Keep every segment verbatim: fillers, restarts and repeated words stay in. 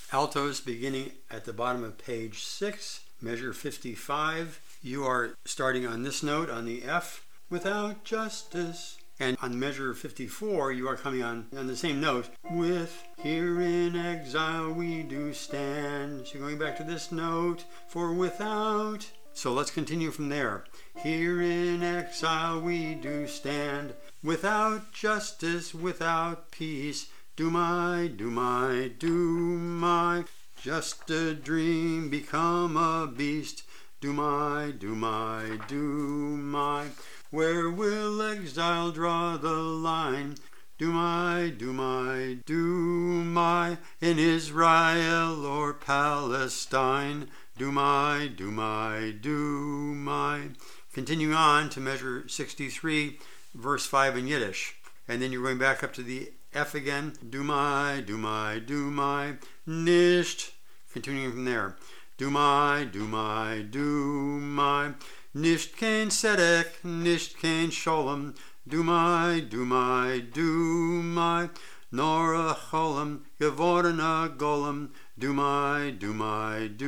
altos beginning at the bottom of page six, measure fifty-five. You are starting on this note on the F, without justice. And on measure fifty-four, you are coming on, on the same note, with here in exile we do stand. So you're going back to this note for without. So let's continue from there. Here in exile we do stand, without justice, without peace. Do my, do my, do my, just a dream become a beast. Do my, do my, do my, where will exile draw the line? Do my, do my, do my, in Israel or Palestine. Do my, do my, do my. Continuing on to measure sixty-three, verse five in Yiddish. And then you're going back up to the F again. Do my, do my, do my, nicht. Continuing from there. Do my, do my, do my, nicht kein tzedek, nicht kein sholem. Do my, do my, do my, nor a cholam, geworden a golem. Do my, do my, do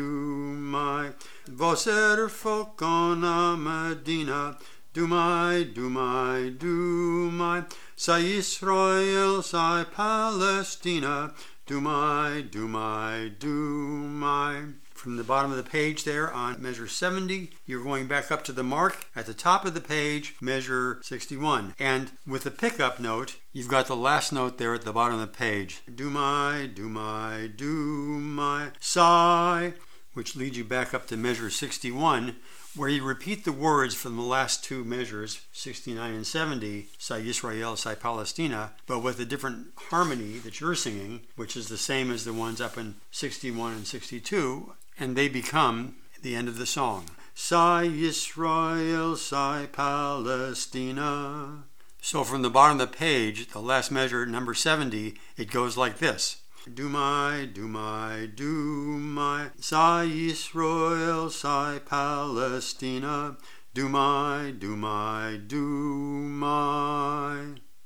my, was er folk on a Medina. Do my, do my, do my, sei Israel, sei Palestina. Do my, do my, do my. From the bottom of the page there on measure seventy, you're going back up to the mark at the top of the page, measure sixty-one. And with the pickup note, you've got the last note there at the bottom of the page. Do my, do my, do my, sigh, which leads you back up to measure sixty-one, where you repeat the words from the last two measures, sixty-nine and seventy, Sai Yisrael, Sai Palestina, but with a different harmony that you're singing, which is the same as the ones up in sixty-one and sixty-two, and they become the end of the song. Sai Yisrael, Sai Palestina. So from the bottom of the page, the last measure, number seventy, it goes like this. Do my, do my, do my, Sai Yisrael, Sai Palestina. Do my, do my, do my.